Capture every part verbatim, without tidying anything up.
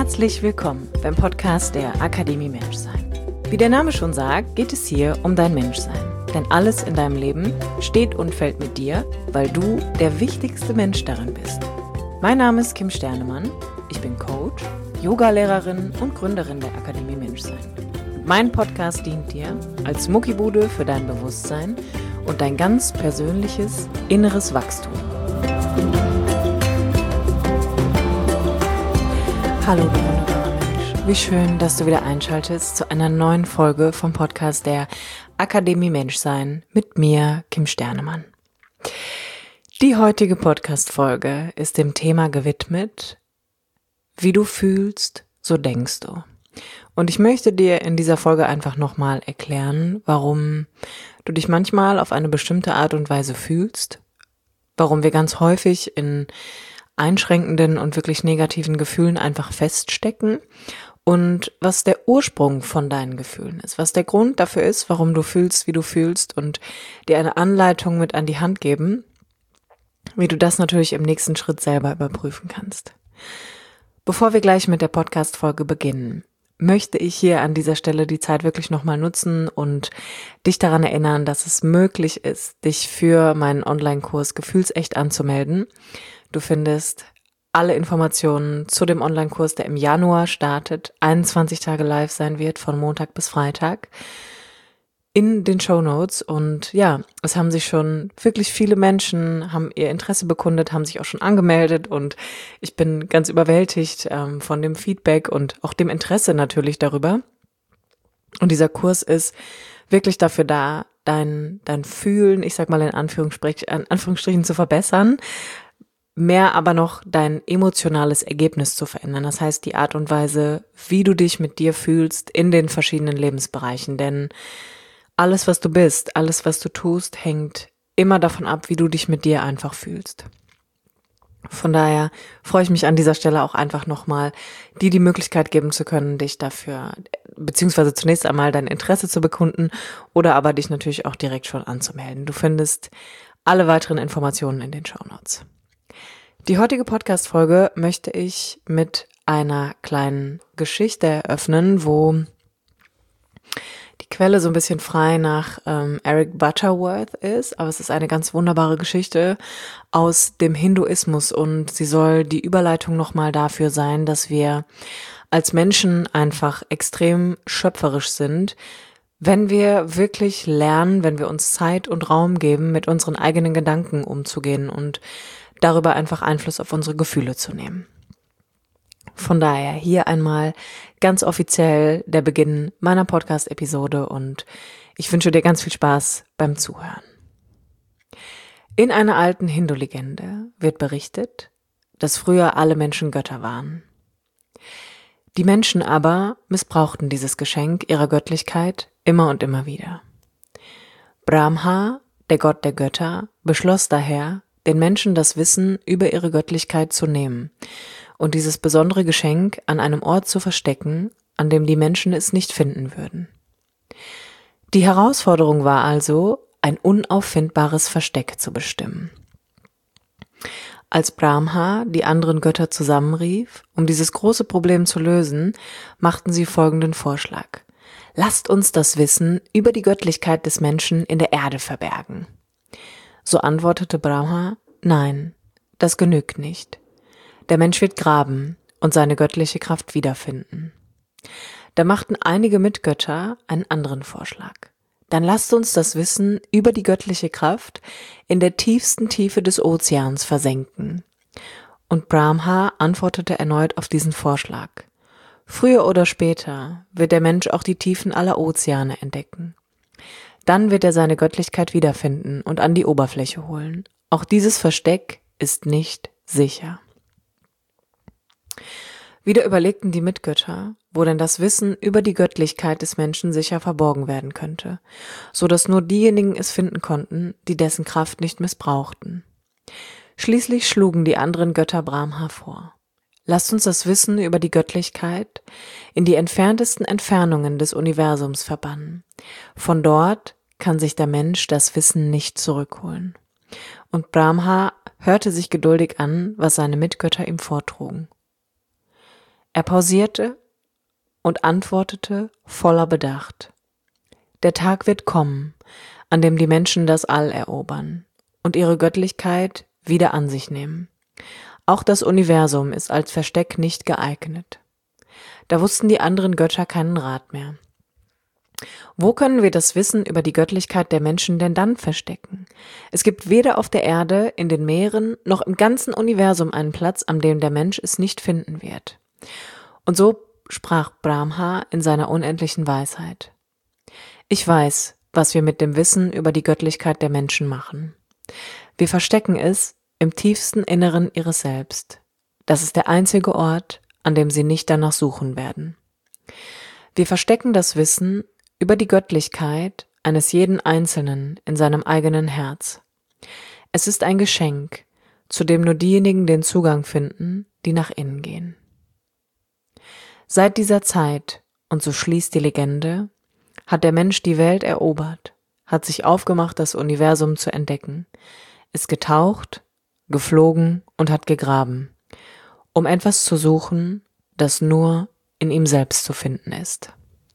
Herzlich willkommen beim Podcast der Akademie Menschsein. Wie der Name schon sagt, geht es hier um dein Menschsein. Denn alles in deinem Leben steht und fällt mit dir, weil du der wichtigste Mensch darin bist. Mein Name ist Kim Sternemann, ich bin Coach, Yogalehrerin und Gründerin der Akademie Menschsein. Mein Podcast dient dir als Muckibude für dein Bewusstsein und dein ganz persönliches inneres Wachstum. Hallo du wunderbarer Mensch, wie schön, dass du wieder einschaltest zu einer neuen Folge vom Podcast der Akademie Menschsein mit mir, Kim Sternemann. Die heutige Podcast-Folge ist dem Thema gewidmet: Wie du fühlst, so denkst du. Und ich möchte dir in dieser Folge einfach nochmal erklären, warum du dich manchmal auf eine bestimmte Art und Weise fühlst, warum wir ganz häufig in einschränkenden und wirklich negativen Gefühlen einfach feststecken und was der Ursprung von deinen Gefühlen ist, was der Grund dafür ist, warum du fühlst, wie du fühlst, und dir eine Anleitung mit an die Hand geben, wie du das natürlich im nächsten Schritt selber überprüfen kannst. Bevor wir gleich mit der Podcast-Folge beginnen, möchte ich hier an dieser Stelle die Zeit wirklich nochmal nutzen und dich daran erinnern, dass es möglich ist, dich für meinen Online-Kurs Gefühlsecht anzumelden. Du findest alle Informationen zu dem Online-Kurs, der im Januar startet, einundzwanzig Tage live sein wird, von Montag bis Freitag, in den Shownotes. Und ja, es haben sich schon wirklich viele Menschen, haben ihr Interesse bekundet, haben sich auch schon angemeldet, und ich bin ganz überwältigt ähm, von dem Feedback und auch dem Interesse natürlich darüber. Und dieser Kurs ist wirklich dafür da, dein, dein Fühlen, ich sag mal in Anführungsstrich, in Anführungsstrichen zu verbessern, mehr aber noch dein emotionales Ergebnis zu verändern. Das heißt, die Art und Weise, wie du dich mit dir fühlst in den verschiedenen Lebensbereichen. Denn alles, was du bist, alles, was du tust, hängt immer davon ab, wie du dich mit dir einfach fühlst. Von daher freue ich mich an dieser Stelle auch einfach nochmal, dir die Möglichkeit geben zu können, dich dafür, beziehungsweise zunächst einmal dein Interesse zu bekunden oder aber dich natürlich auch direkt schon anzumelden. Du findest alle weiteren Informationen in den Shownotes. Die heutige Podcast-Folge möchte ich mit einer kleinen Geschichte eröffnen, wo die Quelle so ein bisschen frei nach ähm, Eric Butterworth ist, aber es ist eine ganz wunderbare Geschichte aus dem Hinduismus, und sie soll die Überleitung nochmal dafür sein, dass wir als Menschen einfach extrem schöpferisch sind, wenn wir wirklich lernen, wenn wir uns Zeit und Raum geben, mit unseren eigenen Gedanken umzugehen und darüber einfach Einfluss auf unsere Gefühle zu nehmen. Von daher hier einmal ganz offiziell der Beginn meiner Podcast-Episode, und ich wünsche dir ganz viel Spaß beim Zuhören. In einer alten Hindu-Legende wird berichtet, dass früher alle Menschen Götter waren. Die Menschen aber missbrauchten dieses Geschenk ihrer Göttlichkeit immer und immer wieder. Brahma, der Gott der Götter, beschloss daher, den Menschen das Wissen über ihre Göttlichkeit zu nehmen und dieses besondere Geschenk an einem Ort zu verstecken, an dem die Menschen es nicht finden würden. Die Herausforderung war also, ein unauffindbares Versteck zu bestimmen. Als Brahma die anderen Götter zusammenrief, um dieses große Problem zu lösen, machten sie folgenden Vorschlag: Lasst uns das Wissen über die Göttlichkeit des Menschen in der Erde verbergen. So antwortete Brahma: Nein, das genügt nicht. Der Mensch wird graben und seine göttliche Kraft wiederfinden. Da machten einige Mitgötter einen anderen Vorschlag. Dann lasst uns das Wissen über die göttliche Kraft in der tiefsten Tiefe des Ozeans versenken. Und Brahma antwortete erneut auf diesen Vorschlag: Früher oder später wird der Mensch auch die Tiefen aller Ozeane entdecken. Dann wird er seine Göttlichkeit wiederfinden und an die Oberfläche holen. Auch dieses Versteck ist nicht sicher. Wieder überlegten die Mitgötter, wo denn das Wissen über die Göttlichkeit des Menschen sicher verborgen werden könnte, so dass nur diejenigen es finden konnten, die dessen Kraft nicht missbrauchten. Schließlich schlugen die anderen Götter Brahma vor: Lasst uns das Wissen über die Göttlichkeit in die entferntesten Entfernungen des Universums verbannen. Von dort kann sich der Mensch das Wissen nicht zurückholen. Und Brahma hörte sich geduldig an, was seine Mitgötter ihm vortrugen. Er pausierte und antwortete voller Bedacht. Der Tag wird kommen, an dem die Menschen das All erobern und ihre Göttlichkeit wieder an sich nehmen. Auch das Universum ist als Versteck nicht geeignet. Da wussten die anderen Götter keinen Rat mehr. Wo können wir das Wissen über die Göttlichkeit der Menschen denn dann verstecken? Es gibt weder auf der Erde, in den Meeren, noch im ganzen Universum einen Platz, an dem der Mensch es nicht finden wird. Und so sprach Brahma in seiner unendlichen Weisheit. Ich weiß, was wir mit dem Wissen über die Göttlichkeit der Menschen machen. Wir verstecken es im tiefsten Inneren ihres Selbst. Das ist der einzige Ort, an dem sie nicht danach suchen werden. Wir verstecken das Wissen über die Göttlichkeit eines jeden Einzelnen in seinem eigenen Herz. Es ist ein Geschenk, zu dem nur diejenigen den Zugang finden, die nach innen gehen. Seit dieser Zeit, und so schließt die Legende, hat der Mensch die Welt erobert, hat sich aufgemacht, das Universum zu entdecken, ist getaucht, geflogen und hat gegraben, um etwas zu suchen, das nur in ihm selbst zu finden ist.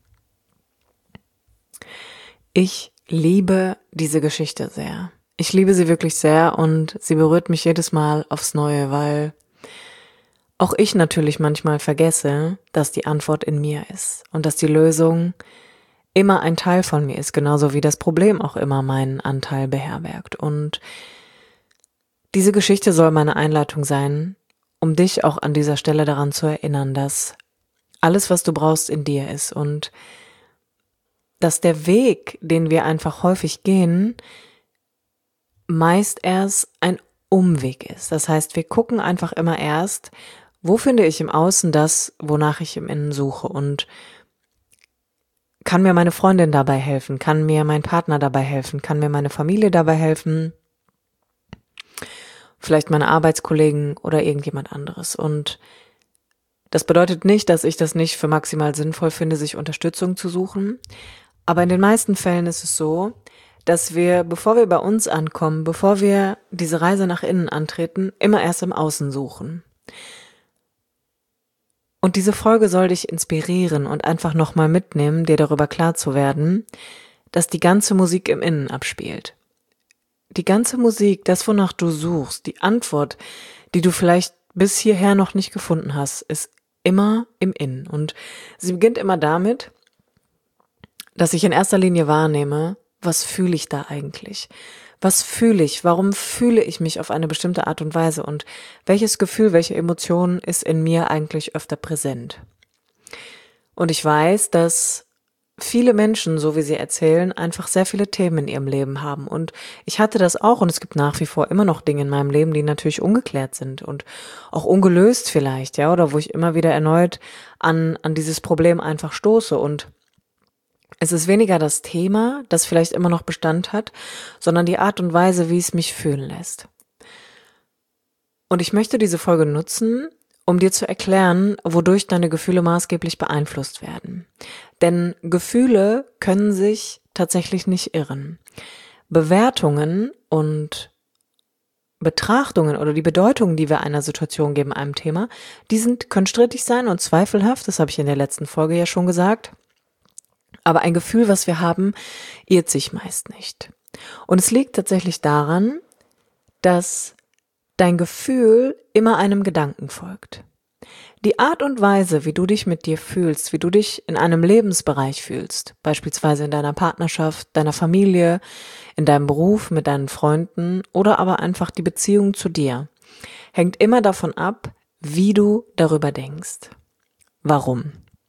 Ich liebe diese Geschichte sehr. Ich liebe sie wirklich sehr und sie berührt mich jedes Mal aufs Neue, weil auch ich natürlich manchmal vergesse, dass die Antwort in mir ist und dass die Lösung immer ein Teil von mir ist, genauso wie das Problem auch immer meinen Anteil beherbergt. Und diese Geschichte soll meine Einleitung sein, um dich auch an dieser Stelle daran zu erinnern, dass alles, was du brauchst, in dir ist und dass der Weg, den wir einfach häufig gehen, meist erst ein Umweg ist. Das heißt, wir gucken einfach immer erst, wo finde ich im Außen das, wonach ich im Innen suche, und kann mir meine Freundin dabei helfen, kann mir mein Partner dabei helfen, kann mir meine Familie dabei helfen, vielleicht meine Arbeitskollegen oder irgendjemand anderes. Und das bedeutet nicht, dass ich das nicht für maximal sinnvoll finde, sich Unterstützung zu suchen. Aber in den meisten Fällen ist es so, dass wir, bevor wir bei uns ankommen, bevor wir diese Reise nach innen antreten, immer erst im Außen suchen. Und diese Folge soll dich inspirieren und einfach nochmal mitnehmen, dir darüber klar zu werden, dass die ganze Musik im Innen abspielt. Die ganze Musik, das, wonach du suchst, die Antwort, die du vielleicht bis hierher noch nicht gefunden hast, ist immer im Innen. Und sie beginnt immer damit, dass ich in erster Linie wahrnehme, was fühle ich da eigentlich? Was fühle ich? Warum fühle ich mich auf eine bestimmte Art und Weise? Und welches Gefühl, welche Emotion ist in mir eigentlich öfter präsent? Und ich weiß, dass viele Menschen, so wie sie erzählen, einfach sehr viele Themen in ihrem Leben haben. Und ich hatte das auch, und es gibt nach wie vor immer noch Dinge in meinem Leben, die natürlich ungeklärt sind und auch ungelöst vielleicht, ja, oder wo ich immer wieder erneut an, an dieses Problem einfach stoße. Und es ist weniger das Thema, das vielleicht immer noch Bestand hat, sondern die Art und Weise, wie es mich fühlen lässt. Und ich möchte diese Folge nutzen, um dir zu erklären, wodurch deine Gefühle maßgeblich beeinflusst werden. Denn Gefühle können sich tatsächlich nicht irren. Bewertungen und Betrachtungen oder die Bedeutung, die wir einer Situation geben, einem Thema, die sind, können strittig sein und zweifelhaft, das habe ich in der letzten Folge ja schon gesagt. Aber ein Gefühl, was wir haben, irrt sich meist nicht. Und es liegt tatsächlich daran, dass dein Gefühl immer einem Gedanken folgt. Die Art und Weise, wie du dich mit dir fühlst, wie du dich in einem Lebensbereich fühlst, beispielsweise in deiner Partnerschaft, deiner Familie, in deinem Beruf, mit deinen Freunden oder aber einfach die Beziehung zu dir, hängt immer davon ab, wie du darüber denkst. Warum?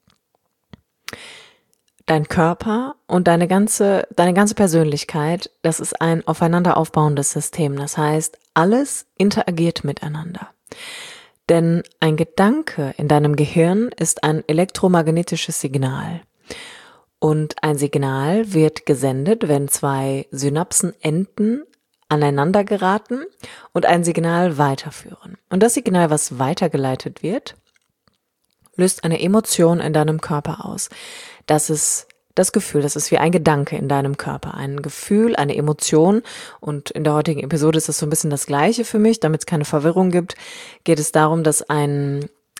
Dein Körper und deine ganze, deine ganze Persönlichkeit, das ist ein aufeinander aufbauendes System. Das heißt, alles interagiert miteinander. Denn ein Gedanke in deinem Gehirn ist ein elektromagnetisches Signal. Und ein Signal wird gesendet, wenn zwei Synapsenenden aneinander geraten und ein Signal weiterführen. Und das Signal, was weitergeleitet wird, löst eine Emotion in deinem Körper aus. Das ist das Gefühl, das ist wie ein Gedanke in deinem Körper, ein Gefühl, eine Emotion. Und in der heutigen Episode ist das so ein bisschen das Gleiche für mich. Damit es keine Verwirrung gibt, geht es darum, dass ein,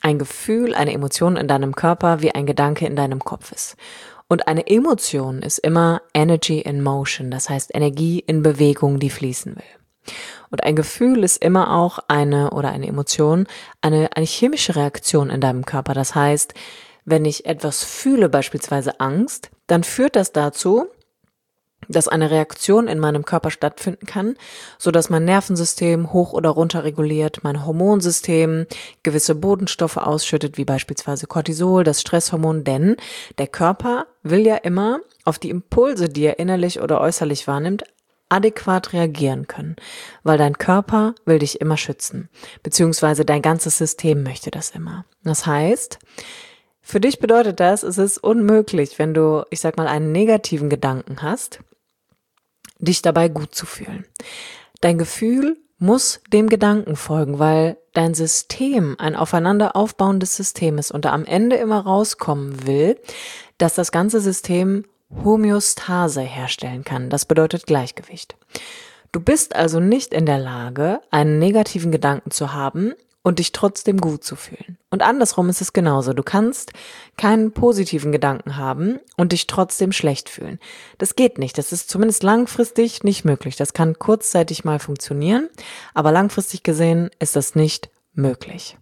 ein Gefühl, eine Emotion in deinem Körper wie ein Gedanke in deinem Kopf ist. Und eine Emotion ist immer Energy in Motion, das heißt Energie in Bewegung, die fließen will. Und ein Gefühl ist immer auch eine oder eine Emotion, eine, eine chemische Reaktion in deinem Körper. Das heißt, wenn ich etwas fühle, beispielsweise Angst, dann führt das dazu, dass eine Reaktion in meinem Körper stattfinden kann, so dass mein Nervensystem hoch oder runter reguliert, mein Hormonsystem gewisse Botenstoffe ausschüttet, wie beispielsweise Cortisol, das Stresshormon, denn der Körper will ja immer auf die Impulse, die er innerlich oder äußerlich wahrnimmt, adäquat reagieren können, weil dein Körper will dich immer schützen, beziehungsweise dein ganzes System möchte das immer. Das heißt, für dich bedeutet das, es ist unmöglich, wenn du, ich sag mal, einen negativen Gedanken hast, dich dabei gut zu fühlen. Dein Gefühl muss dem Gedanken folgen, weil dein System ein aufeinander aufbauendes System ist und da am Ende immer rauskommen will, dass das ganze System Homöostase herstellen kann. Das bedeutet Gleichgewicht. Du bist also nicht in der Lage, einen negativen Gedanken zu haben und dich trotzdem gut zu fühlen. Und andersrum ist es genauso. Du kannst keinen positiven Gedanken haben und dich trotzdem schlecht fühlen. Das geht nicht. Das ist zumindest langfristig nicht möglich. Das kann kurzzeitig mal funktionieren, aber langfristig gesehen ist das nicht möglich.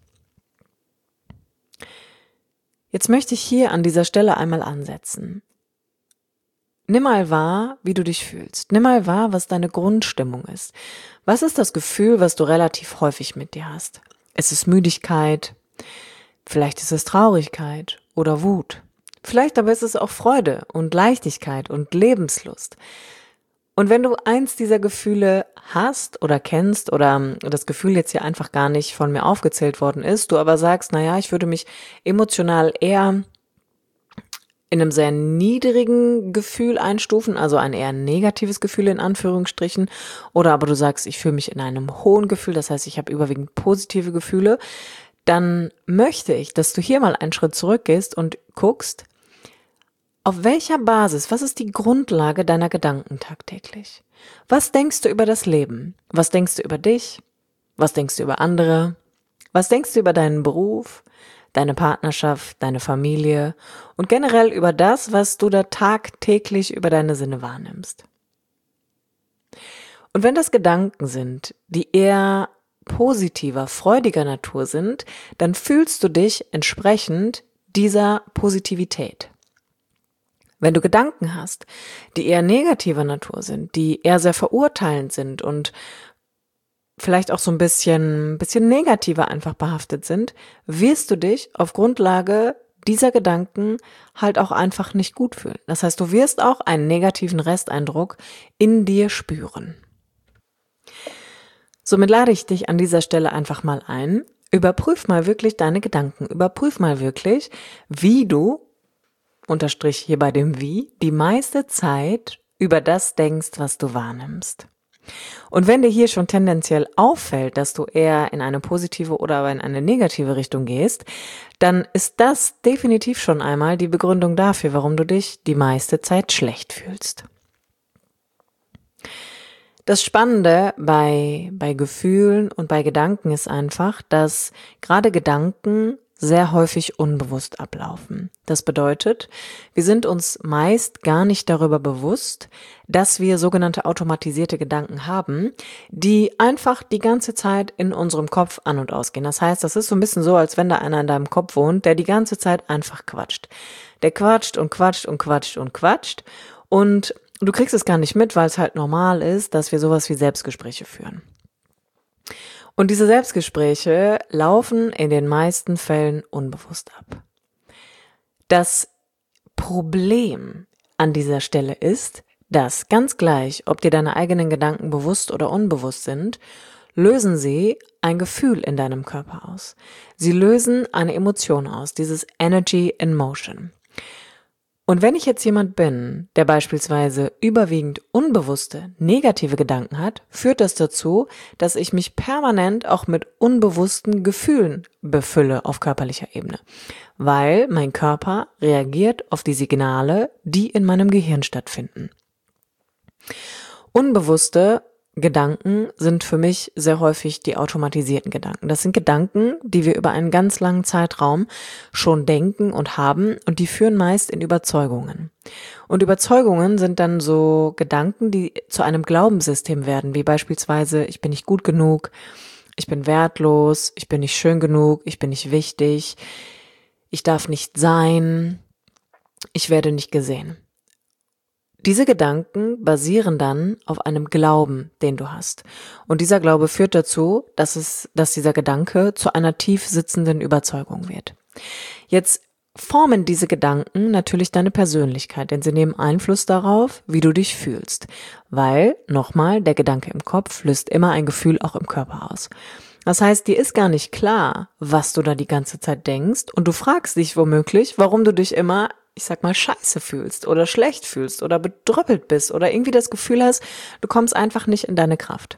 Jetzt möchte ich hier an dieser Stelle einmal ansetzen. Nimm mal wahr, wie du dich fühlst. Nimm mal wahr, was deine Grundstimmung ist. Was ist das Gefühl, was du relativ häufig mit dir hast? Ist es Müdigkeit? Vielleicht ist es Traurigkeit oder Wut. Vielleicht aber ist es auch Freude und Leichtigkeit und Lebenslust. Und wenn du eins dieser Gefühle hast oder kennst oder das Gefühl jetzt hier einfach gar nicht von mir aufgezählt worden ist, du aber sagst, naja, ich würde mich emotional eher in einem sehr niedrigen Gefühl einstufen, also ein eher negatives Gefühl in Anführungsstrichen, oder aber du sagst, ich fühle mich in einem hohen Gefühl, das heißt, ich habe überwiegend positive Gefühle, dann möchte ich, dass du hier mal einen Schritt zurückgehst und guckst, auf welcher Basis, was ist die Grundlage deiner Gedanken tagtäglich? Was denkst du über das Leben? Was denkst du über dich? Was denkst du über andere? Was denkst du über deinen Beruf? Deine Partnerschaft, deine Familie und generell über das, was du da tagtäglich über deine Sinne wahrnimmst. Und wenn das Gedanken sind, die eher positiver, freudiger Natur sind, dann fühlst du dich entsprechend dieser Positivität. Wenn du Gedanken hast, die eher negativer Natur sind, die eher sehr verurteilend sind und vielleicht auch so ein bisschen, bisschen negativer einfach behaftet sind, wirst du dich auf Grundlage dieser Gedanken halt auch einfach nicht gut fühlen. Das heißt, du wirst auch einen negativen Resteindruck in dir spüren. Somit lade ich dich an dieser Stelle einfach mal ein, überprüf mal wirklich deine Gedanken, überprüf mal wirklich, wie du, unterstrich hier bei dem Wie, die meiste Zeit über das denkst, was du wahrnimmst. Und wenn dir hier schon tendenziell auffällt, dass du eher in eine positive oder aber in eine negative Richtung gehst, dann ist das definitiv schon einmal die Begründung dafür, warum du dich die meiste Zeit schlecht fühlst. Das Spannende bei, bei Gefühlen und bei Gedanken ist einfach, dass gerade Gedanken sehr häufig unbewusst ablaufen. Das bedeutet, wir sind uns meist gar nicht darüber bewusst, dass wir sogenannte automatisierte Gedanken haben, die einfach die ganze Zeit in unserem Kopf an- und ausgehen. Das heißt, das ist so ein bisschen so, als wenn da einer in deinem Kopf wohnt, der die ganze Zeit einfach quatscht. Der quatscht und quatscht und quatscht und quatscht und du kriegst es gar nicht mit, weil es halt normal ist, dass wir sowas wie Selbstgespräche führen. Und diese Selbstgespräche laufen in den meisten Fällen unbewusst ab. Das Problem an dieser Stelle ist, dass ganz gleich, ob dir deine eigenen Gedanken bewusst oder unbewusst sind, lösen sie ein Gefühl in deinem Körper aus. Sie lösen eine Emotion aus, dieses Energy in Motion. Und wenn ich jetzt jemand bin, der beispielsweise überwiegend unbewusste, negative Gedanken hat, führt das dazu, dass ich mich permanent auch mit unbewussten Gefühlen befülle auf körperlicher Ebene, weil mein Körper reagiert auf die Signale, die in meinem Gehirn stattfinden. Unbewusste Gedanken sind für mich sehr häufig die automatisierten Gedanken. Das sind Gedanken, die wir über einen ganz langen Zeitraum schon denken und haben, und die führen meist in Überzeugungen. Und Überzeugungen sind dann so Gedanken, die zu einem Glaubenssystem werden, wie beispielsweise: ich bin nicht gut genug, ich bin wertlos, ich bin nicht schön genug, ich bin nicht wichtig, ich darf nicht sein, ich werde nicht gesehen. Diese Gedanken basieren dann auf einem Glauben, den du hast. Und dieser Glaube führt dazu, dass es, dass dieser Gedanke zu einer tief sitzenden Überzeugung wird. Jetzt formen diese Gedanken natürlich deine Persönlichkeit, denn sie nehmen Einfluss darauf, wie du dich fühlst. Weil, nochmal, der Gedanke im Kopf löst immer ein Gefühl auch im Körper aus. Das heißt, dir ist gar nicht klar, was du da die ganze Zeit denkst, und du fragst dich womöglich, warum du dich immer, ich sag mal, scheiße fühlst oder schlecht fühlst oder bedröppelt bist oder irgendwie das Gefühl hast, du kommst einfach nicht in deine Kraft.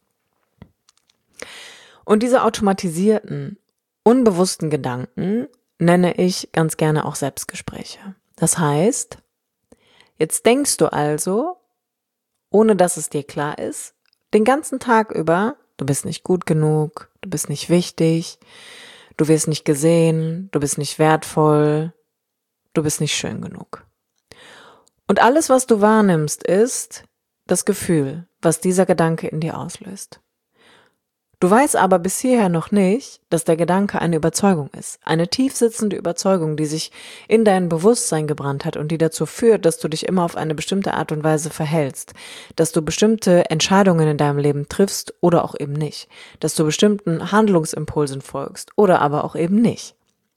Und diese automatisierten, unbewussten Gedanken nenne ich ganz gerne auch Selbstgespräche. Das heißt, jetzt denkst du also, ohne dass es dir klar ist, den ganzen Tag über: du bist nicht gut genug, du bist nicht wichtig, du wirst nicht gesehen, du bist nicht wertvoll, du bist nicht schön genug. Und alles, was du wahrnimmst, ist das Gefühl, was dieser Gedanke in dir auslöst. Du weißt aber bis hierher noch nicht, dass der Gedanke eine Überzeugung ist. Eine tief sitzende Überzeugung, die sich in dein Bewusstsein gebrannt hat und die dazu führt, dass du dich immer auf eine bestimmte Art und Weise verhältst. Dass du bestimmte Entscheidungen in deinem Leben triffst oder auch eben nicht. Dass du bestimmten Handlungsimpulsen folgst oder aber auch eben nicht.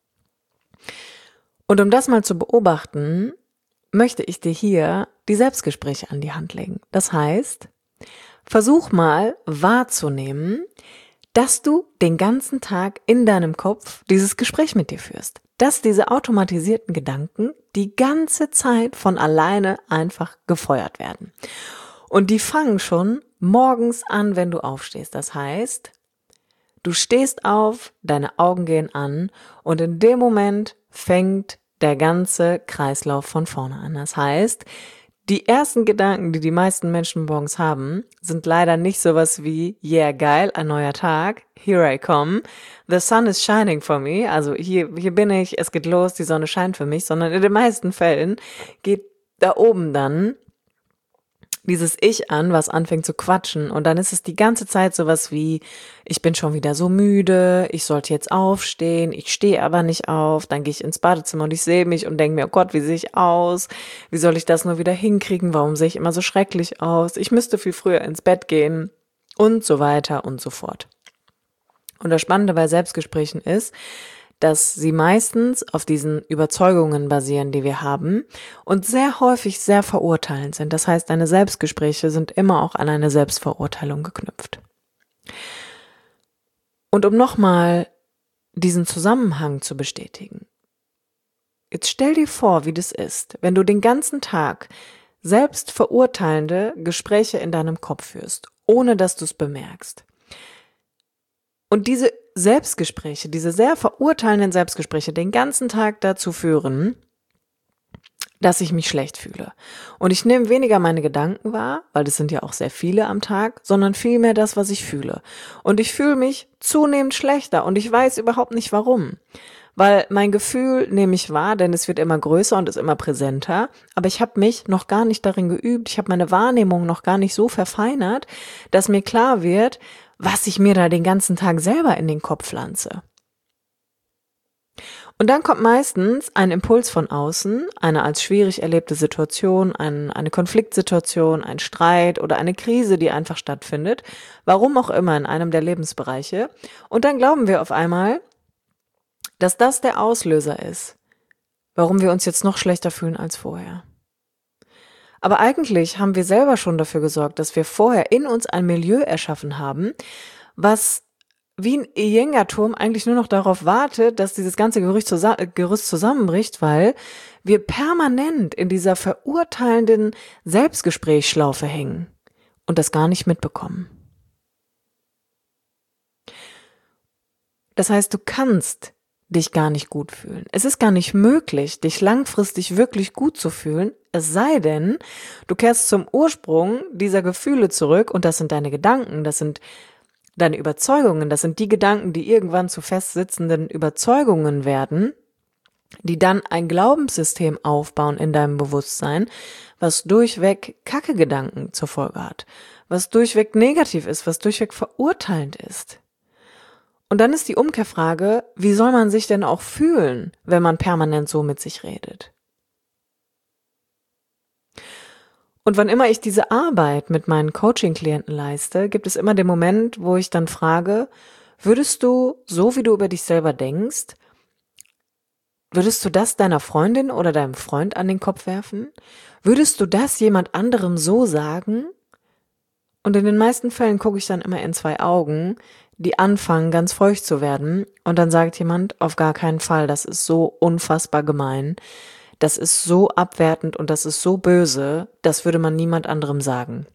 Und um das mal zu beobachten, möchte ich dir hier die Selbstgespräche an die Hand legen. Das heißt, versuch mal wahrzunehmen, dass du den ganzen Tag in deinem Kopf dieses Gespräch mit dir führst. Dass diese automatisierten Gedanken die ganze Zeit von alleine einfach gefeuert werden. Und die fangen schon morgens an, wenn du aufstehst. Das heißt, du stehst auf, deine Augen gehen an und in dem Moment fängt der ganze Kreislauf von vorne an. Das heißt, die ersten Gedanken, die die meisten Menschen morgens haben, sind leider nicht sowas wie: yeah, geil, ein neuer Tag, here I come, the sun is shining for me, also hier, hier bin ich, es geht los, die Sonne scheint für mich, sondern in den meisten Fällen geht da oben dann dieses Ich an, was anfängt zu quatschen, und dann ist es die ganze Zeit sowas wie: ich bin schon wieder so müde, ich sollte jetzt aufstehen, ich stehe aber nicht auf, dann gehe ich ins Badezimmer und ich sehe mich und denke mir: oh Gott, wie sehe ich aus, wie soll ich das nur wieder hinkriegen, warum sehe ich immer so schrecklich aus, ich müsste viel früher ins Bett gehen und so weiter und so fort. Und das Spannende bei Selbstgesprächen ist, dass sie meistens auf diesen Überzeugungen basieren, die wir haben, und sehr häufig sehr verurteilend sind. Das heißt, deine Selbstgespräche sind immer auch an eine Selbstverurteilung geknüpft. Und um nochmal diesen Zusammenhang zu bestätigen, jetzt stell dir vor, wie das ist, wenn du den ganzen Tag selbstverurteilende Gespräche in deinem Kopf führst, ohne dass du es bemerkst. Und diese Selbstgespräche, diese sehr verurteilenden Selbstgespräche den ganzen Tag dazu führen, dass ich mich schlecht fühle. Und ich nehme weniger meine Gedanken wahr, weil das sind ja auch sehr viele am Tag, sondern vielmehr das, was ich fühle. Und ich fühle mich zunehmend schlechter und ich weiß überhaupt nicht warum. Weil mein Gefühl nehme ich wahr, denn es wird immer größer und ist immer präsenter, aber ich habe mich noch gar nicht darin geübt, ich habe meine Wahrnehmung noch gar nicht so verfeinert, dass mir klar wird, was ich mir da den ganzen Tag selber in den Kopf pflanze. Und dann kommt meistens ein Impuls von außen, eine als schwierig erlebte Situation, ein, eine Konfliktsituation, ein Streit oder eine Krise, die einfach stattfindet, warum auch immer in einem der Lebensbereiche. Und dann glauben wir auf einmal, dass das der Auslöser ist, warum wir uns jetzt noch schlechter fühlen als vorher. Aber eigentlich haben wir selber schon dafür gesorgt, dass wir vorher in uns ein Milieu erschaffen haben, was wie ein Jenga-Turm eigentlich nur noch darauf wartet, dass dieses ganze Gerüst, zusa- Gerüst zusammenbricht, weil wir permanent in dieser verurteilenden Selbstgesprächsschlaufe hängen und das gar nicht mitbekommen. Das heißt, du kannst dich gar nicht gut fühlen. Es ist gar nicht möglich, dich langfristig wirklich gut zu fühlen, es sei denn, du kehrst zum Ursprung dieser Gefühle zurück und das sind deine Gedanken, das sind deine Überzeugungen, das sind die Gedanken, die irgendwann zu festsitzenden Überzeugungen werden, die dann ein Glaubenssystem aufbauen in deinem Bewusstsein, was durchweg Kacke-Gedanken zur Folge hat, was durchweg negativ ist, was durchweg verurteilend ist. Und dann ist die Umkehrfrage, wie soll man sich denn auch fühlen, wenn man permanent so mit sich redet? Und wann immer ich diese Arbeit mit meinen Coaching-Klienten leiste, gibt es immer den Moment, wo ich dann frage, würdest du, so wie du über dich selber denkst, würdest du das deiner Freundin oder deinem Freund an den Kopf werfen? Würdest du das jemand anderem so sagen? Und in den meisten Fällen gucke ich dann immer in zwei Augen, die anfangen ganz feucht zu werden und dann sagt jemand, auf gar keinen Fall, das ist so unfassbar gemein, das ist so abwertend und das ist so böse, das würde man niemand anderem sagen.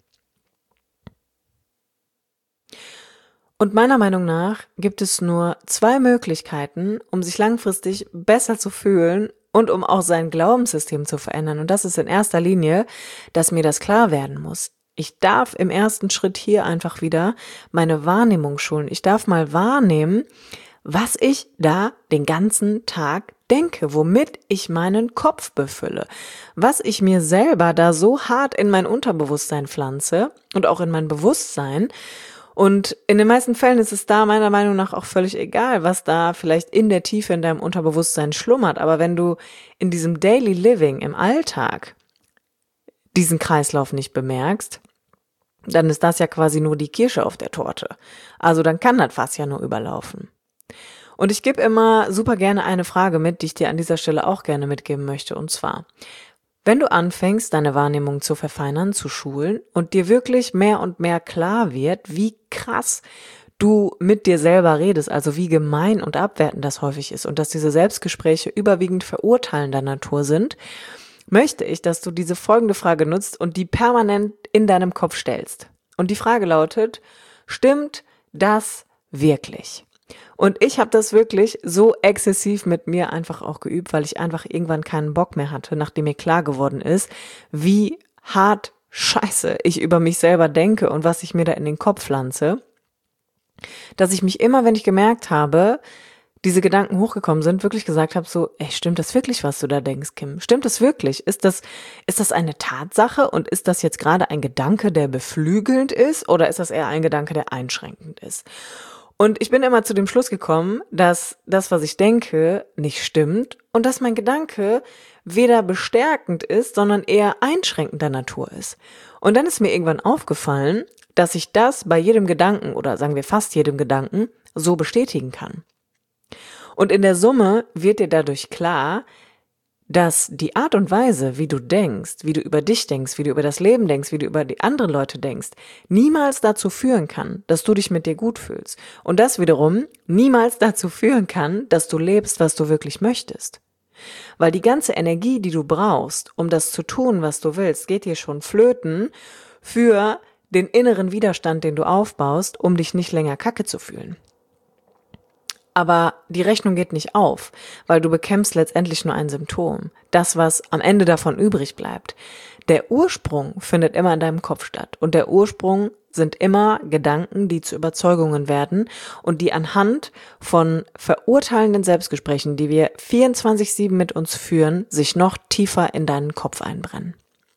Und meiner Meinung nach gibt es nur zwei Möglichkeiten, um sich langfristig besser zu fühlen und um auch sein Glaubenssystem zu verändern. Und das ist in erster Linie, dass mir das klar werden muss. Ich darf im ersten Schritt hier einfach wieder meine Wahrnehmung schulen. Ich darf mal wahrnehmen, was ich da den ganzen Tag denke, womit ich meinen Kopf befülle, was ich mir selber da so hart in mein Unterbewusstsein pflanze und auch in mein Bewusstsein. Und in den meisten Fällen ist es da meiner Meinung nach auch völlig egal, was da vielleicht in der Tiefe in deinem Unterbewusstsein schlummert. Aber wenn du in diesem Daily Living, im Alltag, diesen Kreislauf nicht bemerkst, dann ist das ja quasi nur die Kirsche auf der Torte. Also dann kann das Fass ja nur überlaufen. Und ich gebe immer super gerne eine Frage mit, die ich dir an dieser Stelle auch gerne mitgeben möchte. Und zwar, wenn du anfängst, deine Wahrnehmung zu verfeinern, zu schulen und dir wirklich mehr und mehr klar wird, wie krass du mit dir selber redest, also wie gemein und abwertend das häufig ist und dass diese Selbstgespräche überwiegend verurteilender Natur sind, möchte ich, dass du diese folgende Frage nutzt und die permanent in deinem Kopf stellst. Und die Frage lautet, stimmt das wirklich? Und ich habe das wirklich so exzessiv mit mir einfach auch geübt, weil ich einfach irgendwann keinen Bock mehr hatte, nachdem mir klar geworden ist, wie hart scheiße ich über mich selber denke und was ich mir da in den Kopf pflanze, dass ich mich immer, wenn ich gemerkt habe, diese Gedanken hochgekommen sind, wirklich gesagt habe, so, ey, stimmt das wirklich, was du da denkst, Kim? Stimmt das wirklich? Ist das, ist das eine Tatsache und ist das jetzt gerade ein Gedanke, der beflügelnd ist oder ist das eher ein Gedanke, der einschränkend ist? Und ich bin immer zu dem Schluss gekommen, dass das, was ich denke, nicht stimmt und dass mein Gedanke weder bestärkend ist, sondern eher einschränkender Natur ist. Und dann ist mir irgendwann aufgefallen, dass ich das bei jedem Gedanken oder sagen wir fast jedem Gedanken so bestätigen kann. Und in der Summe wird dir dadurch klar, dass die Art und Weise, wie du denkst, wie du über dich denkst, wie du über das Leben denkst, wie du über die anderen Leute denkst, niemals dazu führen kann, dass du dich mit dir gut fühlst. Und das wiederum niemals dazu führen kann, dass du lebst, was du wirklich möchtest. Weil die ganze Energie, die du brauchst, um das zu tun, was du willst, geht dir schon flöten für den inneren Widerstand, den du aufbaust, um dich nicht länger kacke zu fühlen. Aber die Rechnung geht nicht auf, weil du bekämpfst letztendlich nur ein Symptom. Das, was am Ende davon übrig bleibt. Der Ursprung findet immer in deinem Kopf statt. Und der Ursprung sind immer Gedanken, die zu Überzeugungen werden und die anhand von verurteilenden Selbstgesprächen, die wir vierundzwanzig sieben mit uns führen, sich noch tiefer in deinen Kopf einbrennen.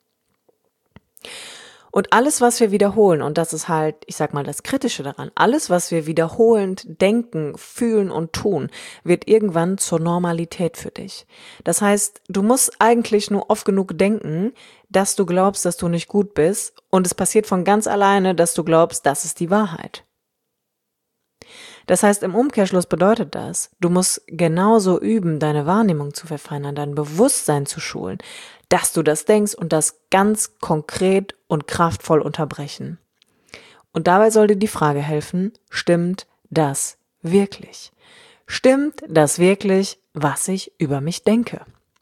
Und alles, was wir wiederholen, und das ist halt, ich sag mal, das Kritische daran, alles, was wir wiederholend denken, fühlen und tun, wird irgendwann zur Normalität für dich. Das heißt, du musst eigentlich nur oft genug denken, dass du glaubst, dass du nicht gut bist, und es passiert von ganz alleine, dass du glaubst, das ist die Wahrheit. Das heißt, im Umkehrschluss bedeutet das, du musst genauso üben, deine Wahrnehmung zu verfeinern, dein Bewusstsein zu schulen, dass du das denkst und das ganz konkret und kraftvoll unterbrechen. Und dabei soll dir die Frage helfen, stimmt das wirklich? Stimmt das wirklich, was ich über mich denke?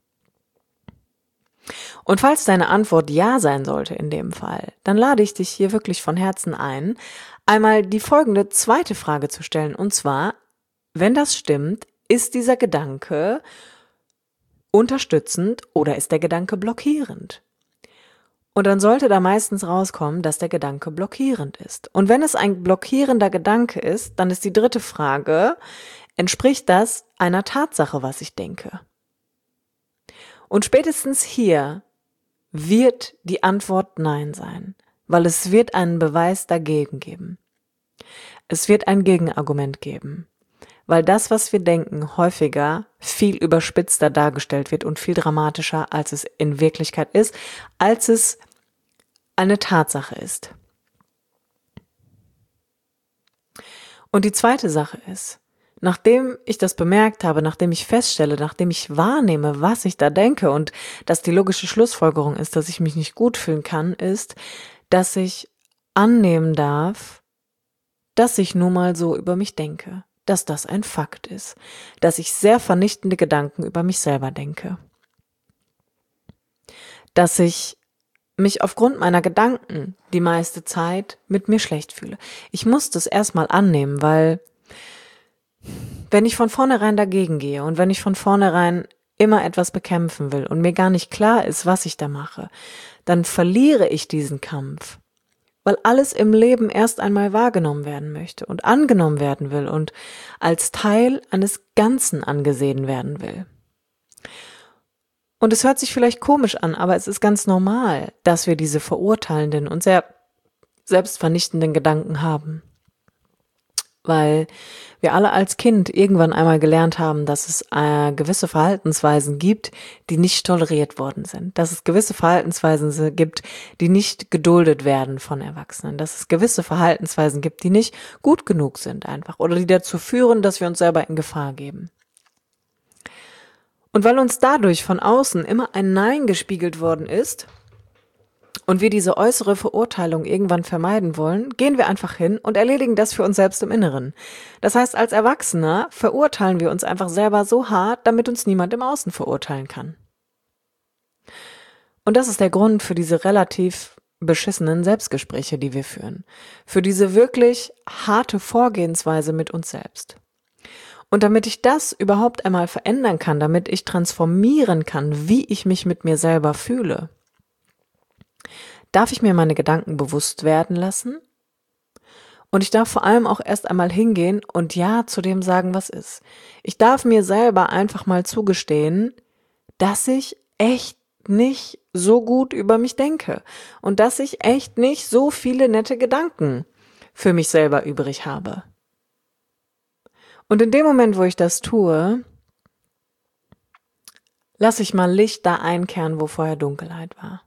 Und falls deine Antwort ja sein sollte in dem Fall, dann lade ich dich hier wirklich von Herzen ein, einmal die folgende zweite Frage zu stellen. Und zwar, wenn das stimmt, Ist dieser Gedanke unterstützend oder ist der Gedanke blockierend? Und dann sollte da meistens rauskommen, dass der Gedanke blockierend ist. Und wenn es ein blockierender Gedanke ist, dann ist die dritte Frage, entspricht das einer Tatsache, was ich denke? Und spätestens hier wird die Antwort Nein sein, weil es wird einen Beweis dagegen geben. Es wird ein Gegenargument geben, weil das, was wir denken, häufiger viel überspitzter dargestellt wird und viel dramatischer, als es in Wirklichkeit ist, als es eine Tatsache ist. Und die zweite Sache ist, nachdem ich das bemerkt habe, nachdem ich feststelle, nachdem ich wahrnehme, was ich da denke und dass die logische Schlussfolgerung ist, dass ich mich nicht gut fühlen kann, ist, dass ich annehmen darf, dass ich nun mal so über mich denke, dass das ein Fakt ist, dass ich sehr vernichtende Gedanken über mich selber denke, dass ich mich aufgrund meiner Gedanken die meiste Zeit mit mir schlecht fühle. Ich muss das erstmal annehmen, weil wenn ich von vornherein dagegen gehe und wenn ich von vornherein immer etwas bekämpfen will und mir gar nicht klar ist, was ich da mache, dann verliere ich diesen Kampf, weil alles im Leben erst einmal wahrgenommen werden möchte und angenommen werden will und als Teil eines Ganzen angesehen werden will. Und es hört sich vielleicht komisch an, aber es ist ganz normal, dass wir diese verurteilenden und sehr selbstvernichtenden Gedanken haben. Weil wir alle als Kind irgendwann einmal gelernt haben, dass es äh, gewisse Verhaltensweisen gibt, die nicht toleriert worden sind. Dass es gewisse Verhaltensweisen gibt, die nicht geduldet werden von Erwachsenen. Dass es gewisse Verhaltensweisen gibt, die nicht gut genug sind einfach oder die dazu führen, dass wir uns selber in Gefahr geben. Und weil uns dadurch von außen immer ein Nein gespiegelt worden ist und wir diese äußere Verurteilung irgendwann vermeiden wollen, gehen wir einfach hin und erledigen das für uns selbst im Inneren. Das heißt, als Erwachsener verurteilen wir uns einfach selber so hart, damit uns niemand im Außen verurteilen kann. Und das ist der Grund für diese relativ beschissenen Selbstgespräche, die wir führen. Für diese wirklich harte Vorgehensweise mit uns selbst. Und damit ich das überhaupt einmal verändern kann, damit ich transformieren kann, wie ich mich mit mir selber fühle, darf ich mir meine Gedanken bewusst werden lassen und ich darf vor allem auch erst einmal hingehen und Ja zu dem sagen, was ist. Ich darf mir selber einfach mal zugestehen, dass ich echt nicht so gut über mich denke und dass ich echt nicht so viele nette Gedanken für mich selber übrig habe. Und in dem Moment, wo ich das tue, lasse ich mal Licht da einkehren, wo vorher Dunkelheit war.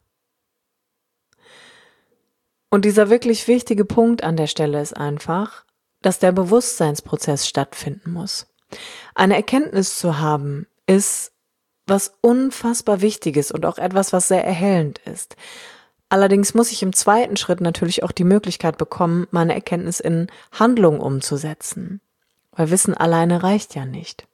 Und dieser wirklich wichtige Punkt an der Stelle ist einfach, dass der Bewusstseinsprozess stattfinden muss. Eine Erkenntnis zu haben, ist was unfassbar Wichtiges und auch etwas, was sehr erhellend ist. Allerdings muss ich im zweiten Schritt natürlich auch die Möglichkeit bekommen, meine Erkenntnis in Handlung umzusetzen. Weil Wissen alleine reicht ja nicht.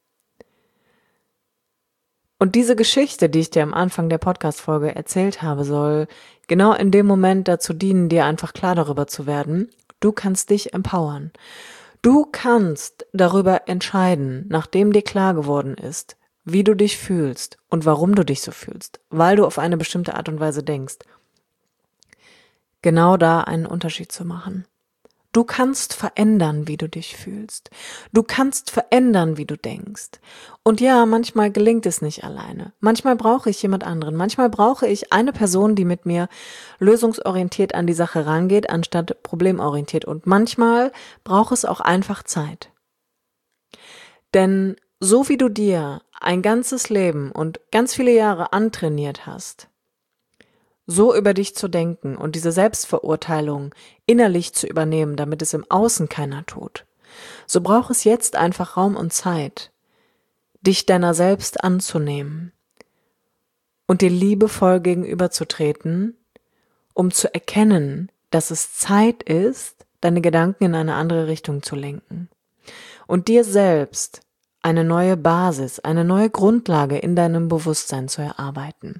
Und diese Geschichte, die ich dir am Anfang der Podcast-Folge erzählt habe, soll genau in dem Moment dazu dienen, dir einfach klar darüber zu werden, du kannst dich empowern. Du kannst darüber entscheiden, nachdem dir klar geworden ist, wie du dich fühlst und warum du dich so fühlst, weil du auf eine bestimmte Art und Weise denkst, genau da einen Unterschied zu machen. Du kannst verändern, wie du dich fühlst. Du kannst verändern, wie du denkst. Und ja, manchmal gelingt es nicht alleine. Manchmal brauche ich jemand anderen. Manchmal brauche ich eine Person, die mit mir lösungsorientiert an die Sache rangeht, anstatt problemorientiert. Und manchmal braucht es auch einfach Zeit. Denn so wie du dir ein ganzes Leben und ganz viele Jahre antrainiert hast, so über dich zu denken und diese Selbstverurteilung innerlich zu übernehmen, damit es im Außen keiner tut, so braucht es jetzt einfach Raum und Zeit, dich deiner selbst anzunehmen und dir liebevoll gegenüberzutreten, um zu erkennen, dass es Zeit ist, deine Gedanken in eine andere Richtung zu lenken und dir selbst eine neue Basis, eine neue Grundlage in deinem Bewusstsein zu erarbeiten.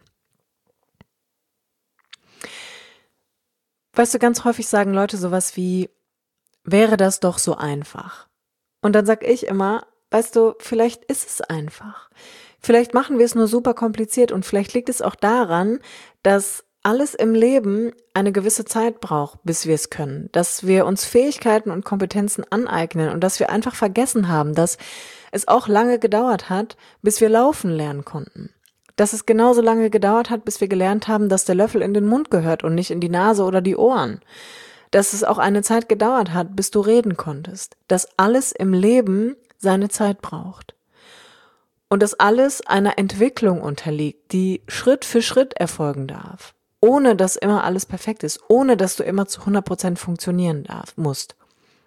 Weißt du, ganz häufig sagen Leute sowas wie, wäre das doch so einfach. Und dann sag ich immer, weißt du, vielleicht ist es einfach. Vielleicht machen wir es nur super kompliziert und vielleicht liegt es auch daran, dass alles im Leben eine gewisse Zeit braucht, bis wir es können, dass wir uns Fähigkeiten und Kompetenzen aneignen und dass wir einfach vergessen haben, dass es auch lange gedauert hat, bis wir laufen lernen konnten. Dass es genauso lange gedauert hat, bis wir gelernt haben, dass der Löffel in den Mund gehört und nicht in die Nase oder die Ohren. Dass es auch eine Zeit gedauert hat, bis du reden konntest. Dass alles im Leben seine Zeit braucht. Und dass alles einer Entwicklung unterliegt, die Schritt für Schritt erfolgen darf. Ohne dass immer alles perfekt ist. Ohne dass du immer zu hundert Prozent funktionieren darf, musst.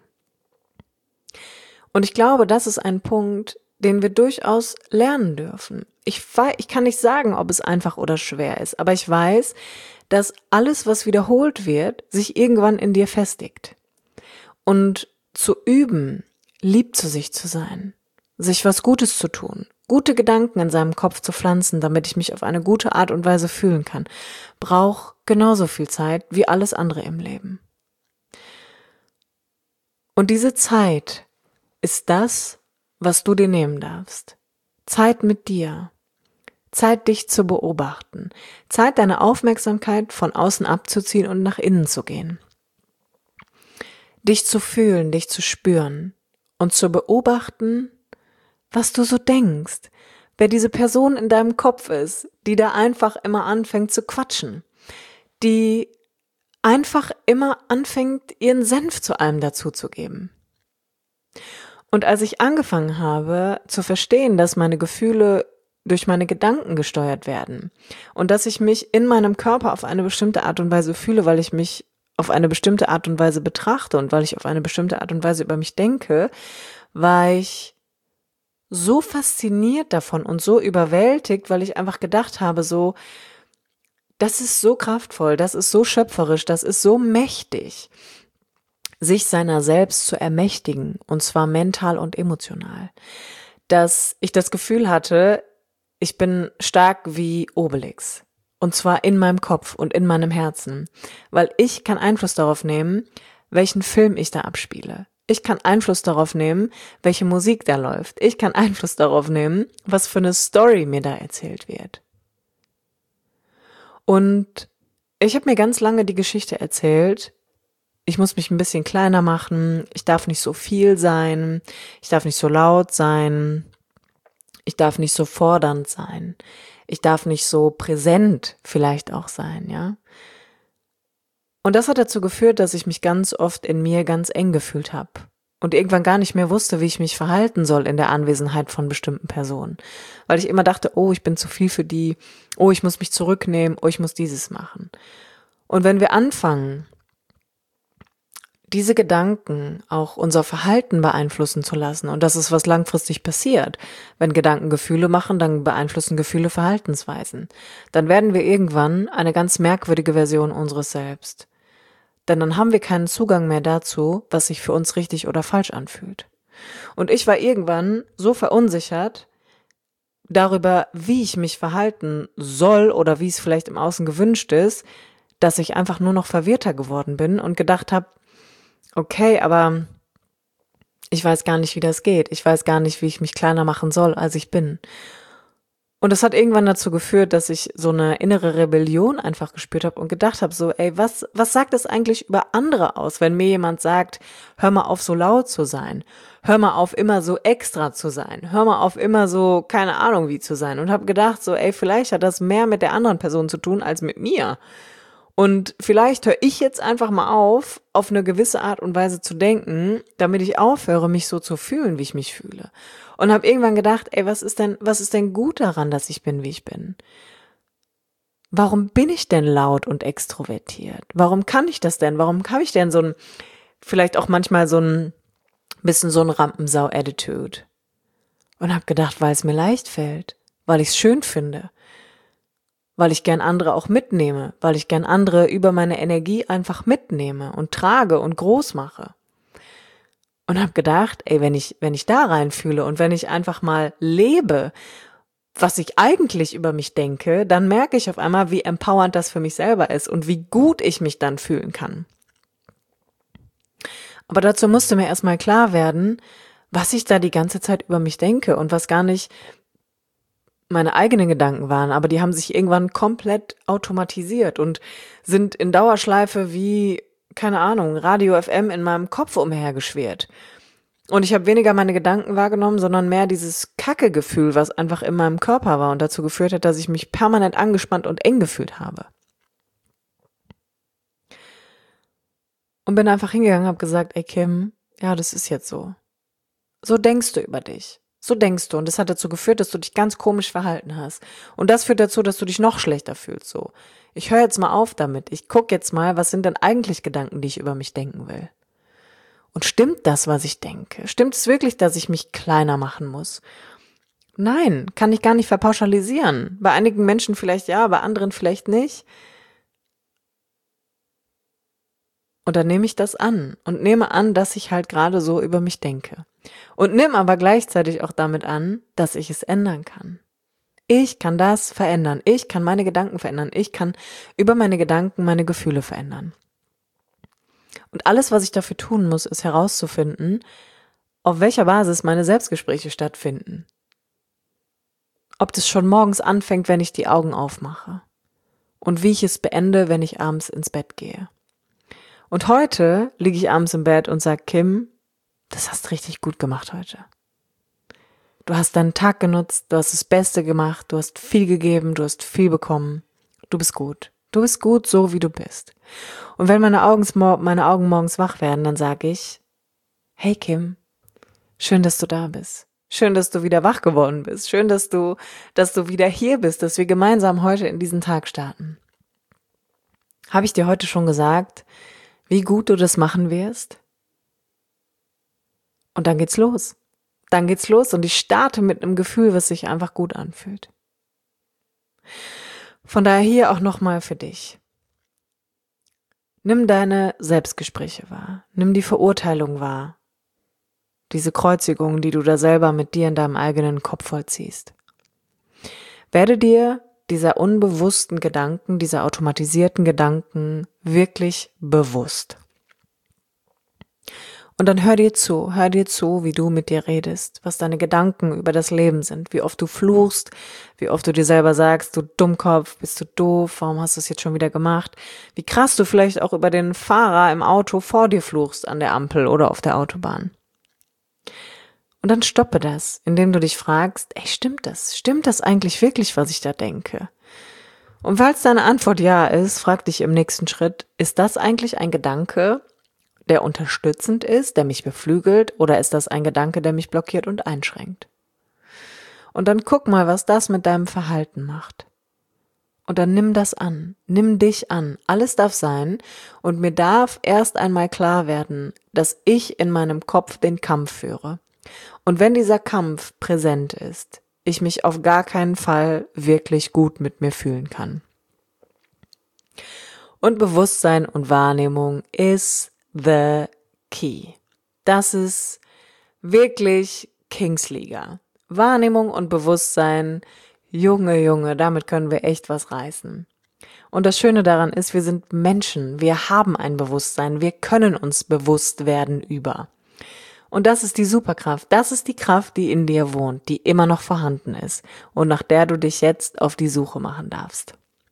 Und ich glaube, das ist ein Punkt, den wir durchaus lernen dürfen. Ich, weiß, ich kann nicht sagen, ob es einfach oder schwer ist, aber ich weiß, dass alles, was wiederholt wird, sich irgendwann in dir festigt. Und zu üben, lieb zu sich zu sein, sich was Gutes zu tun, gute Gedanken in seinem Kopf zu pflanzen, damit ich mich auf eine gute Art und Weise fühlen kann, braucht genauso viel Zeit wie alles andere im Leben. Und diese Zeit ist das, was du dir nehmen darfst. Zeit mit dir. Zeit, dich zu beobachten. Zeit, deine Aufmerksamkeit von außen abzuziehen und nach innen zu gehen. Dich zu fühlen, dich zu spüren und zu beobachten, was du so denkst. Wer diese Person in deinem Kopf ist, die da einfach immer anfängt zu quatschen. Die einfach immer anfängt, ihren Senf zu allem dazuzugeben. Und als ich angefangen habe zu verstehen, dass meine Gefühle durch meine Gedanken gesteuert werden und dass ich mich in meinem Körper auf eine bestimmte Art und Weise fühle, weil ich mich auf eine bestimmte Art und Weise betrachte und weil ich auf eine bestimmte Art und Weise über mich denke, war ich so fasziniert davon und so überwältigt, weil ich einfach gedacht habe, so, das ist so kraftvoll, das ist so schöpferisch, das ist so mächtig, sich seiner selbst zu ermächtigen, und zwar mental und emotional. Dass ich das Gefühl hatte, ich bin stark wie Obelix. Und zwar in meinem Kopf und in meinem Herzen. Weil ich kann Einfluss darauf nehmen, welchen Film ich da abspiele. Ich kann Einfluss darauf nehmen, welche Musik da läuft. Ich kann Einfluss darauf nehmen, was für eine Story mir da erzählt wird. Und ich habe mir ganz lange die Geschichte erzählt, ich muss mich ein bisschen kleiner machen, ich darf nicht so viel sein, ich darf nicht so laut sein, ich darf nicht so fordernd sein, ich darf nicht so präsent vielleicht auch sein, ja. Und das hat dazu geführt, dass ich mich ganz oft in mir ganz eng gefühlt habe und irgendwann gar nicht mehr wusste, wie ich mich verhalten soll in der Anwesenheit von bestimmten Personen, weil ich immer dachte, oh, ich bin zu viel für die, oh, ich muss mich zurücknehmen, oh, ich muss dieses machen. Und wenn wir anfangen, diese Gedanken auch unser Verhalten beeinflussen zu lassen, und das ist, was langfristig passiert. Wenn Gedanken Gefühle machen, dann beeinflussen Gefühle Verhaltensweisen. Dann werden wir irgendwann eine ganz merkwürdige Version unseres Selbst. Denn dann haben wir keinen Zugang mehr dazu, was sich für uns richtig oder falsch anfühlt. Und ich war irgendwann so verunsichert darüber, wie ich mich verhalten soll oder wie es vielleicht im Außen gewünscht ist, dass ich einfach nur noch verwirrter geworden bin und gedacht habe, okay, aber ich weiß gar nicht, wie das geht. Ich weiß gar nicht, wie ich mich kleiner machen soll, als ich bin. Und das hat irgendwann dazu geführt, dass ich so eine innere Rebellion einfach gespürt habe und gedacht habe, so, ey, was, was sagt das eigentlich über andere aus, wenn mir jemand sagt, hör mal auf, so laut zu sein, hör mal auf, immer so extra zu sein, hör mal auf, immer so, keine Ahnung, wie zu sein, und habe gedacht, so, ey, vielleicht hat das mehr mit der anderen Person zu tun als mit mir. Und vielleicht höre ich jetzt einfach mal auf, auf eine gewisse Art und Weise zu denken, damit ich aufhöre, mich so zu fühlen, wie ich mich fühle. Und habe irgendwann gedacht, ey, was ist denn, was ist denn gut daran, dass ich bin, wie ich bin? Warum bin ich denn laut und extrovertiert? Warum kann ich das denn? Warum habe ich denn so ein, vielleicht auch manchmal so ein bisschen so ein Rampensau-Attitude? Und habe gedacht, weil es mir leicht fällt, weil ich es schön finde, weil ich gern andere auch mitnehme, weil ich gern andere über meine Energie einfach mitnehme und trage und groß mache. Und habe gedacht, ey, wenn ich wenn ich da reinfühle und wenn ich einfach mal lebe, was ich eigentlich über mich denke, dann merke ich auf einmal, wie empowernd das für mich selber ist und wie gut ich mich dann fühlen kann. Aber dazu musste mir erstmal klar werden, was ich da die ganze Zeit über mich denke und was gar nicht meine eigenen Gedanken waren, aber die haben sich irgendwann komplett automatisiert und sind in Dauerschleife wie, keine Ahnung, Radio F M in meinem Kopf umhergeschwirrt. Und ich habe weniger meine Gedanken wahrgenommen, sondern mehr dieses Kacke-Gefühl, was einfach in meinem Körper war und dazu geführt hat, dass ich mich permanent angespannt und eng gefühlt habe. Und bin einfach hingegangen und habe gesagt, ey Kim, ja, das ist jetzt so. So denkst du über dich. So denkst du. Und das hat dazu geführt, dass du dich ganz komisch verhalten hast. Und das führt dazu, dass du dich noch schlechter fühlst. So, ich höre jetzt mal auf damit. Ich gucke jetzt mal, was sind denn eigentlich Gedanken, die ich über mich denken will. Und stimmt das, was ich denke? Stimmt es wirklich, dass ich mich kleiner machen muss? Nein, kann ich gar nicht verpauschalisieren. Bei einigen Menschen vielleicht ja, bei anderen vielleicht nicht. Und dann nehme ich das an und nehme an, dass ich halt gerade so über mich denke. Und nimm aber gleichzeitig auch damit an, dass ich es ändern kann. Ich kann das verändern. Ich kann meine Gedanken verändern. Ich kann über meine Gedanken meine Gefühle verändern. Und alles, was ich dafür tun muss, ist herauszufinden, auf welcher Basis meine Selbstgespräche stattfinden. Ob das schon morgens anfängt, wenn ich die Augen aufmache. Und wie ich es beende, wenn ich abends ins Bett gehe. Und heute liege ich abends im Bett und sage, Kim, das hast du richtig gut gemacht heute. Du hast deinen Tag genutzt, du hast das Beste gemacht, du hast viel gegeben, du hast viel bekommen. Du bist gut. Du bist gut, so wie du bist. Und wenn meine Augen, meine Augen morgens wach werden, dann sage ich, hey Kim, schön, dass du da bist. Schön, dass du wieder wach geworden bist. Schön, dass du, dass du wieder hier bist, dass wir gemeinsam heute in diesen Tag starten. Habe ich dir heute schon gesagt, wie gut du das machen wirst? Und dann geht's los. Dann geht's los und ich starte mit einem Gefühl, was sich einfach gut anfühlt. Von daher hier auch nochmal für dich. Nimm deine Selbstgespräche wahr. Nimm die Verurteilung wahr. Diese Kreuzigung, die du da selber mit dir in deinem eigenen Kopf vollziehst. Werde dir dieser unbewussten Gedanken, dieser automatisierten Gedanken wirklich bewusst. Und dann hör dir zu, hör dir zu, wie du mit dir redest, was deine Gedanken über das Leben sind, wie oft du fluchst, wie oft du dir selber sagst, du Dummkopf, bist du doof, warum hast du es jetzt schon wieder gemacht, wie krass du vielleicht auch über den Fahrer im Auto vor dir fluchst an der Ampel oder auf der Autobahn. Und dann stoppe das, indem du dich fragst, ey, stimmt das? Stimmt das eigentlich wirklich, was ich da denke? Und falls deine Antwort ja ist, frag dich im nächsten Schritt, ist das eigentlich ein Gedanke, der unterstützend ist, der mich beflügelt, oder ist das ein Gedanke, der mich blockiert und einschränkt? Und dann guck mal, was das mit deinem Verhalten macht. Und dann nimm das an, nimm dich an, alles darf sein und mir darf erst einmal klar werden, dass ich in meinem Kopf den Kampf führe. Und wenn dieser Kampf präsent ist, ich mich auf gar keinen Fall wirklich gut mit mir fühlen kann. Und Bewusstsein und Wahrnehmung ist the key. Das ist wirklich Kingsliga. Wahrnehmung und Bewusstsein, Junge, Junge, damit können wir echt was reißen. Und das Schöne daran ist, wir sind Menschen, wir haben ein Bewusstsein, wir können uns bewusst werden über. Und das ist die Superkraft, das ist die Kraft, die in dir wohnt, die immer noch vorhanden ist und nach der du dich jetzt auf die Suche machen darfst.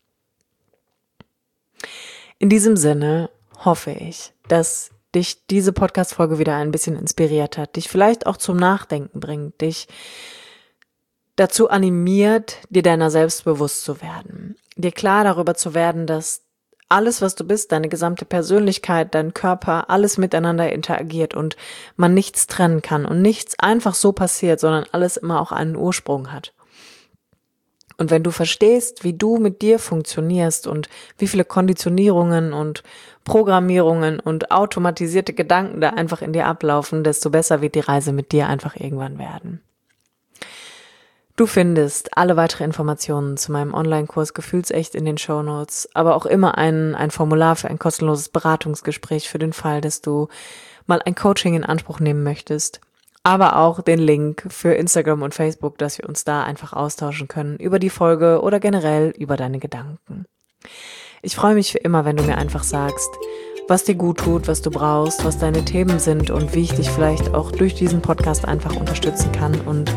In diesem Sinne hoffe ich, dass dich diese Podcast-Folge wieder ein bisschen inspiriert hat, dich vielleicht auch zum Nachdenken bringt, dich dazu animiert, dir deiner selbst bewusst zu werden, dir klar darüber zu werden, dass alles, was du bist, deine gesamte Persönlichkeit, dein Körper, alles miteinander interagiert und man nichts trennen kann und nichts einfach so passiert, sondern alles immer auch einen Ursprung hat. Und wenn du verstehst, wie du mit dir funktionierst und wie viele Konditionierungen und Programmierungen und automatisierte Gedanken da einfach in dir ablaufen, desto besser wird die Reise mit dir einfach irgendwann werden. Du findest alle weitere Informationen zu meinem Online-Kurs Gefühlsecht in den Shownotes, aber auch immer ein, ein Formular für ein kostenloses Beratungsgespräch für den Fall, dass du mal ein Coaching in Anspruch nehmen möchtest. Aber auch den Link für Instagram und Facebook, dass wir uns da einfach austauschen können über die Folge oder generell über deine Gedanken. Ich freue mich für immer, wenn du mir einfach sagst, was dir gut tut, was du brauchst, was deine Themen sind und wie ich dich vielleicht auch durch diesen Podcast einfach unterstützen kann. Und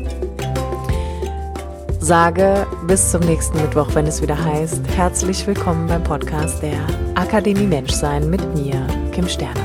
sage bis zum nächsten Mittwoch, wenn es wieder heißt, herzlich willkommen beim Podcast der Akademie Menschsein mit mir, Kim Sternemann.